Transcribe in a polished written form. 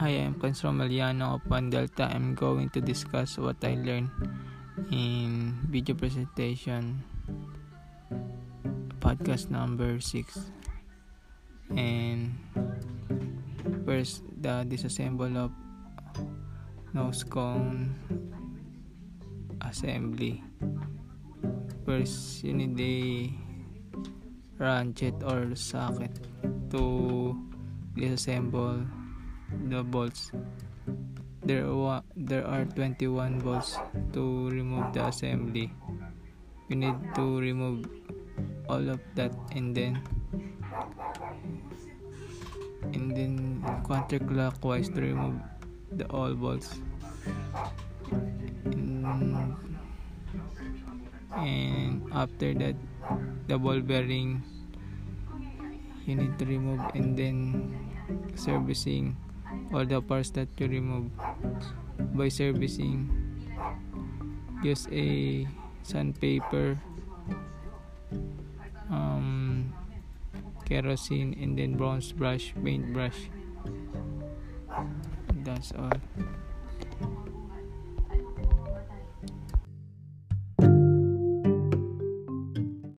Hi, I'm Franz Romeliano of One Delta. I'm going to discuss what I learned in video presentation podcast number 6. And first, the disassemble of nose cone assembly. First, you need a ratchet or socket to disassemble the bolts. There are 21 bolts to remove the assembly. You need to remove all of that and then counterclockwise to remove the all bolts. And after that, the ball bearing you need to remove and then servicing all the parts that you remove. By servicing, use a sandpaper, kerosene, and then bronze brush, paint brush. That's all.